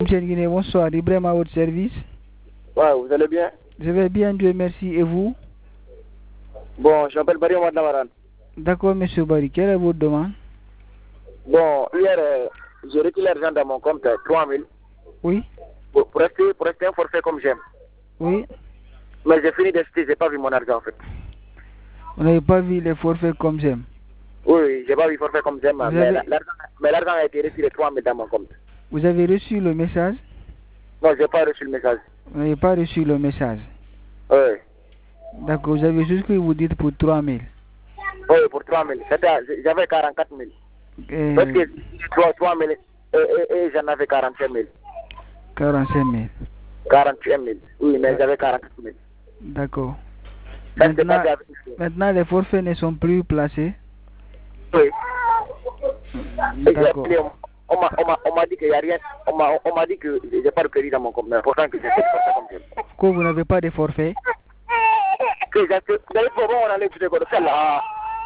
Monsieur Guinée, bonsoir. Ibrahim à votre service. Ouais, vous allez bien? Je vais bien, Dieu merci. Et vous? Bon, je m'appelle Barry Ouaddamaran. D'accord, monsieur Barry. Quelle est votre demande? Bon, hier, j'ai retiré l'argent dans mon compte, 3 000. Oui. Pour rester un forfait comme j'aime. Oui. Mais j'ai fini d'acheter, j'ai pas vu mon argent en fait. Vous n'avez pas vu les forfaits comme j'aime? Oui, j'ai pas vu forfait comme j'aime, mais l'argent a été retiré 3 000 dans mon compte. Vous avez reçu le message? Non, j'ai pas reçu le message. Vous n'avez pas reçu le message? Oui. D'accord, vous avez juste que vous dites pour 3 000. Oui, pour 3 000. J'avais 44 000. Parce que 3 000 et j'en avais 45 000. 45 000. 48 000. Oui, mais j'avais 44 000. D'accord. Maintenant, les forfaits ne sont plus placés? Oui. D'accord. On m'a dit qu'il n'y a rien. On m'a dit que je n'ai pas de crédit dans mon compte. Mais pourtant que j'ai fait le forfait comme ça. Que vous n'avez pas de forfait? Que j'ai fait. Vous allez pouvoir on allait tout de là.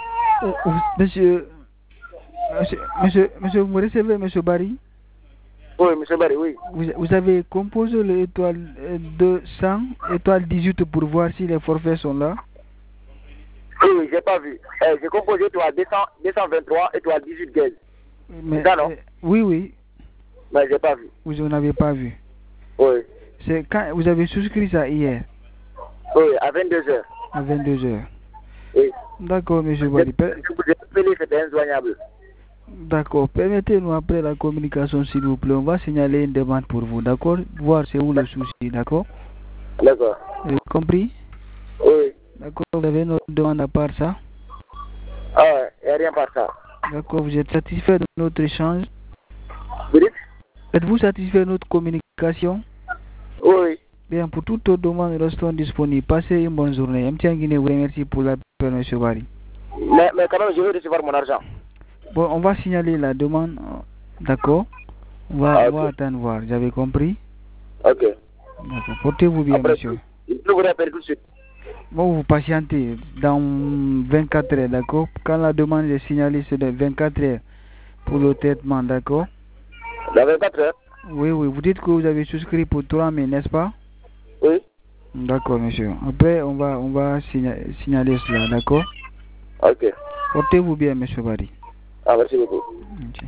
Monsieur, vous me recevez, monsieur Barry? Oui, monsieur Barry, oui. Vous avez composé l'étoile 200, étoile 18 pour voir si les forfaits sont là? Oui, j'ai pas vu. J'ai composé étoile 223, étoile 18 gaz. Mais, ça, non? Oui. Mais j'ai pas vu. Vous n'avez pas vu? Oui. C'est quand vous avez souscrit ça hier? Oui, à 22h. À 22h. Oui. D'accord, monsieur Barry. C'était injoignable. D'accord. Permettez-nous après la communication, s'il vous plaît. On va signaler une demande pour vous, d'accord? Voir c'est où le souci, d'accord? D'accord. Vous avez compris? Oui. D'accord, vous avez une autre demande à part ça? Ah ouais, il n'y a rien par ça. D'accord, vous êtes satisfait de notre échange? Vous dites? Êtes-vous satisfait de notre communication? Oui. Bien, pour toutes vos demandes, restons disponibles. Passez une bonne journée. M. Guinée vous remercie pour l'appel, M. Barry. Mais quand même, je veux recevoir mon argent. Bon, on va signaler la demande, d'accord? On va attendre voir. Vous avez compris? Ok. D'accord. Portez-vous bien, après, monsieur. Je vous rappelle tout de suite. Bon, vous patientez dans 24 heures, d'accord? Quand la demande est signalée, c'est de 24 heures pour le traitement, d'accord? Dans 24 heures? Oui. Vous dites que vous avez souscrit pour 3 000, n'est-ce pas? Oui. D'accord, monsieur. Après, on va signaler cela, d'accord? Ok. Portez-vous bien, monsieur Barry. Ah, merci beaucoup. Ok.